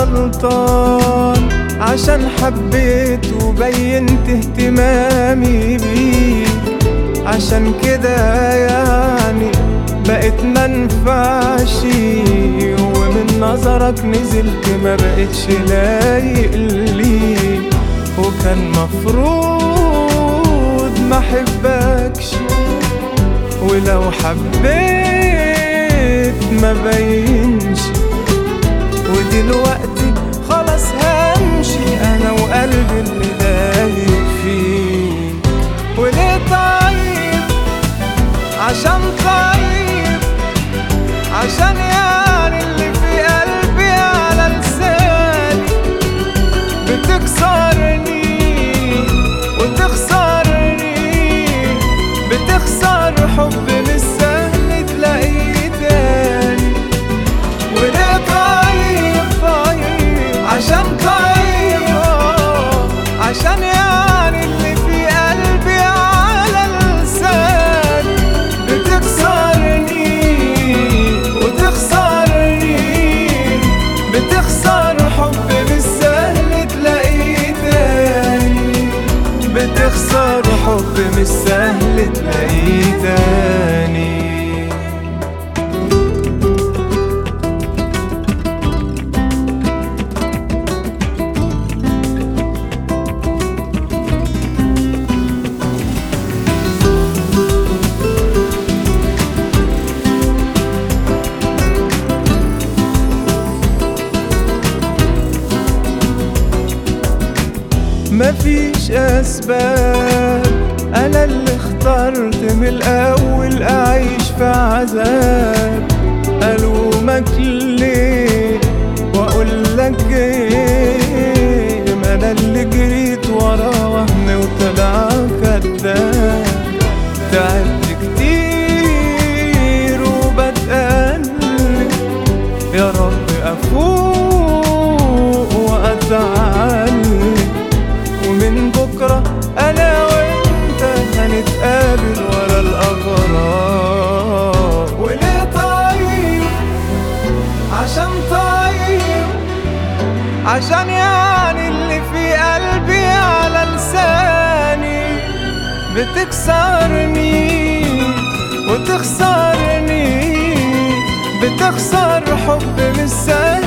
غلطان عشان حبيت وبينت اهتمامي بيك، عشان كده يعني بقيت منفعش، ومن نظرك نزلت ما بقتش لايق ليك. وكان مفروض ما حبكش، ولو حبيت ما بينش، ودلوقتي خلاص همشي انا وقلبي اللي دايب فيك. وليه طيب؟ عشان طيب، عشان يعني اللي في قلبي على لساني بتكسرني وتخسرني، بتخسر حب مش سهل تلاقيه تاني. وليه طيب؟ طيب عشان طيب، عشان يعني اللي في قلبي على لساني بتكسرني وتخسرني، بتخسر حب مش سهل تلاقيه تاني، بتخسر حب مش سهل تلاقيه تاني. مفيش أسباب، أنا اللي اخترت من الأول أعيش في عذاب. ألومك ليه وأقولك إيه؟ ما أنا اللي جريت ورا وهم وطلع كداب. تعبت كتير وبتقلب، يا رب أفوق وأتعلم، ومن بكرة أنا وإنت هنتقابل ورا الأغراب. وليه طيب؟ عشان طيب، عشان يعني اللي في قلبي على لساني بتكسرني وتخسرني، بتخسر حب مش سهل